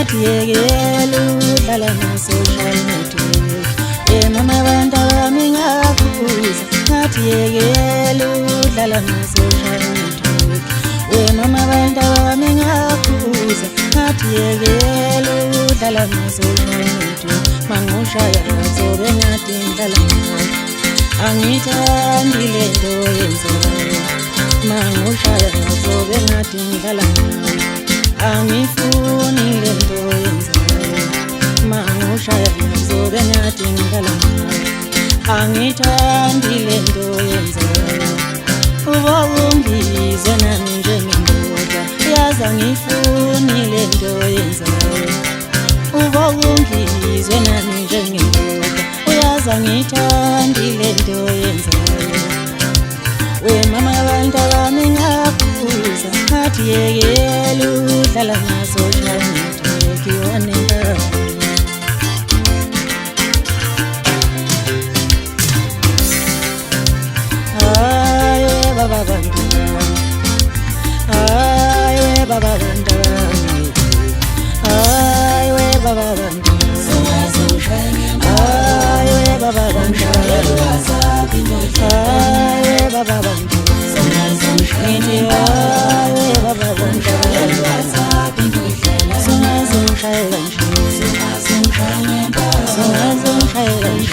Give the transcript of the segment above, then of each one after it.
ngathi yekela udlala ama-social network. Mama abantu bami ngakhuza ngathi yekela udlala ama-social network. Mama abantu bami ngakhuza ngathi yekela udlala ama-social network. Mangushaya zobe ngathi ngidlala ngayo, angithandi lento yenzayo. Mangushaya zobe ngathi ngidlala ngayo, angifuni lento yenzayo. Mangushaya zobe ngathi ngidlala ngayo, angithandi lento yenzayo. Ubongizwe nami njengendoda, yazi angifuni lento yenzayo. Ubongizwe nami njengendoda, uyazi angithandi lento yenzayo. Mama abantu bami ngakhuza ngathi yekela udlala ama-social network wanengane. Hayi we baba bantwana, hayi we baba bantwana, hayi we baba bantwana, hayi we baba bantwana, hayi we baba bantwana, ngithi hayi we baba bantwana, singazongishayela nje, singazongishayela nje,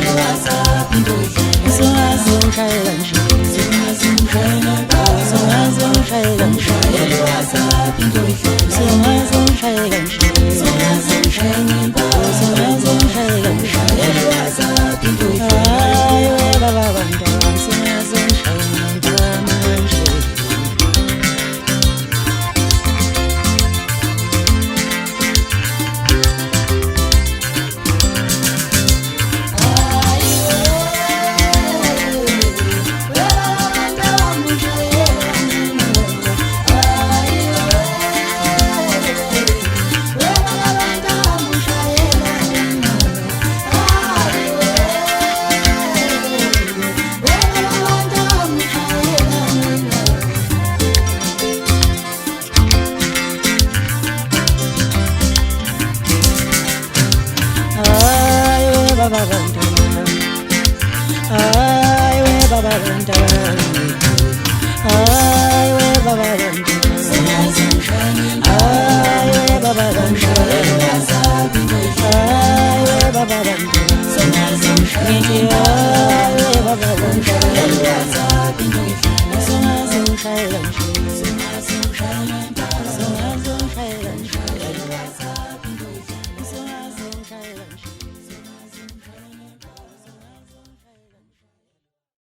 singazongishayela nje, singazongishayela nje, singazongishayela nje, singazongishayela nje. Hayi we baba bantwana, singazongishayela manje. Baba bantwana, hayi we baba bantwana, hayi we baba bantwana, hayi we baba bantwana, hayi we baba bantwana, ngithi hayi we baba bantwana, singazongishayela nje, singazongishayela